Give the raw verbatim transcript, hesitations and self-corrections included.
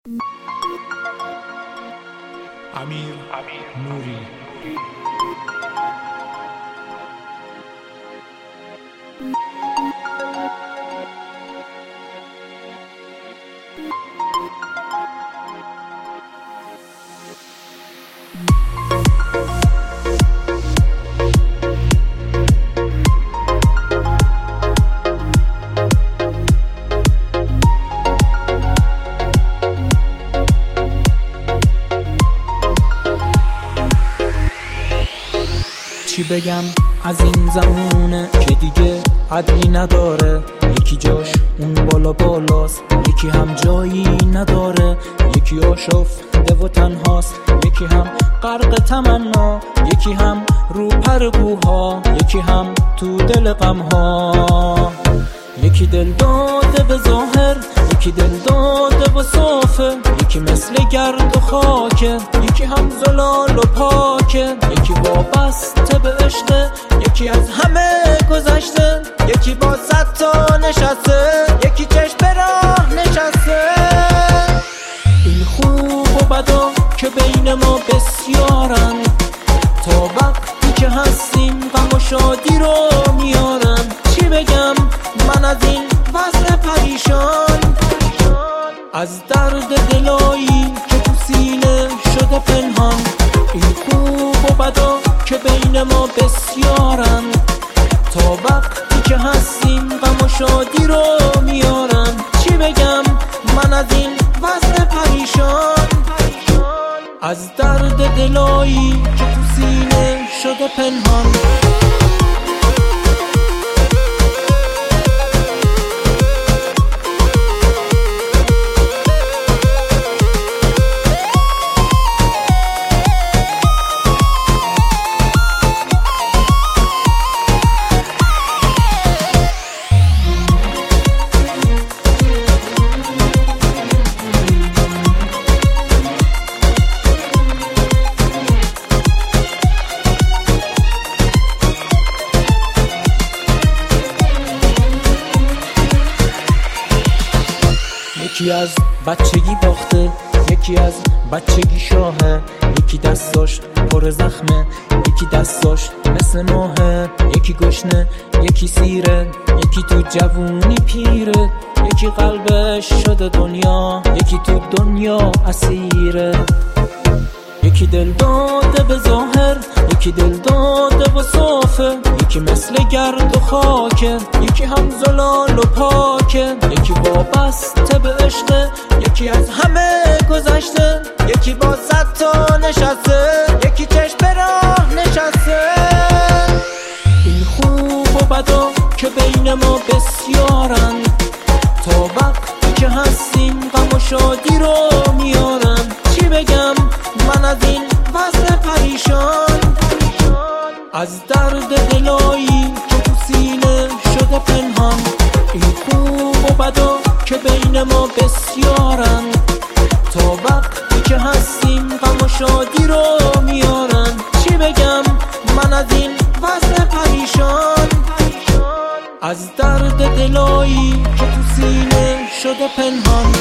امیر نوری. چی بگم از این زمونه که دیگه عدلی نداره، یکی جاش اون بالا بالاست، یکی هم جایی نداره، یکی آشفته و تنهاست، یکی هم غرق تمنا، یکی هم رو پرگوها، یکی هم تو دل غمها. یکی دل داده به ظاهر، یکی دل داده و صافه، یکی مثل گرد و خاکه، یکی هم زلال و پاکه، یکی وابسته به عشقه، یکی از همه گذشته، یکی با صد تا نشسته، یکی چشم به راه نشسته. این خوب و بدا که بین ما بسیارن، تا وقتی که هستیم غم و شادی رو میارن. چی بگم من از این وضع پریشان، از درد دلایی که تو سینه شده پنهان. این خوب و بدا که بین ما بسیارن، تا وقتی که هستیم غم و شادی رو میارن. چی بگم من از این وضع پریشان، از درد دلایی که تو سینه شده پنهان. یکی از بچگی باخته، یکی از بچگی شاهه، یکی دستاش پر زخمه، یکی دستاش مثل ماهه، یکی گشنه یکی سیره، یکی تو جوونی پیره، یکی قلبش شده دنیا، یکی تو دنیا اسیره. یکی دل داده به ظاهر، یکی دل داده و صافه، یکی مثل گرد و خاکه، یکی هم زلال و پاکه، یکی وابسته به عشقه، یکی از همه گذشته، یکی با صد تا نشسته، یکی چشم به راه نشسته. این خوب و بدا که بین ما بسیارن، تا وقتی که هستیم غم و شادی رو میارن. چی بگم من از این وضع پریشان، از درد دلایی که تو سینه شده پنهان. این خوب و بدا که بین ما بسیارن، تا وقتی که هستیم غم و شادی رو میارن. چی بگم من از این وضع پریشان، از درد دلایی که تو سینه شده پنهان.